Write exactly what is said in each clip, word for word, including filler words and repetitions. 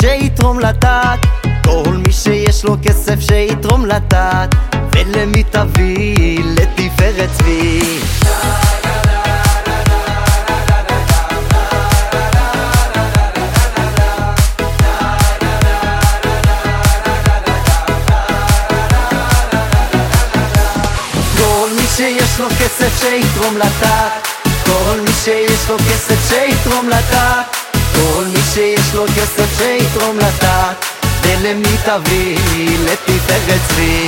שיתרום לתת, כל מי שיש לו כסף שיתרום לתת, ולמי תביא? לתפארת צבי. כל מי שיש לו כסף שיתרום לתת, כל מי שיש לו כסף שיתרום לתת, כל מי שיש לו כסף שיתרום לתת, ולמי תביא? לתפארת צבי.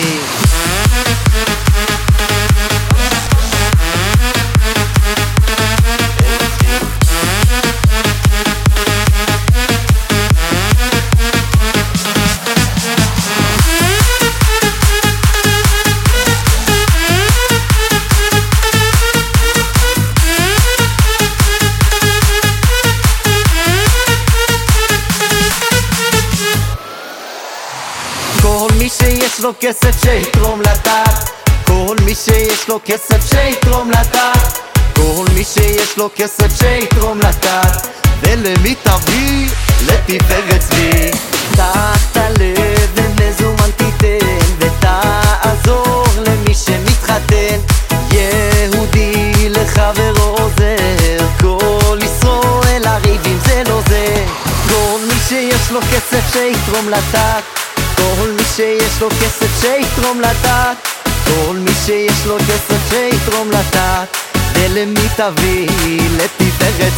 כל מי שיש לו כסף שיתרום לתת, כל מי שיש לו כסף שיתרום לתת, כל מי שיש לו כסף שיתרום לתת, ולמי תביא? לתפארת צבי. תחת הלב ומזומן תיתן, ותעזור למי שמתחתן, יהודי לחברו עוזר, כל ישראל הריבים זה לא זה. כל מי שיש לו כסף שיתרום לתת, כל מי שיש לו כסף שיתרום לתת, כל מי שיש לו כסף שיתרום לתת, ולמי תביא? לתפארת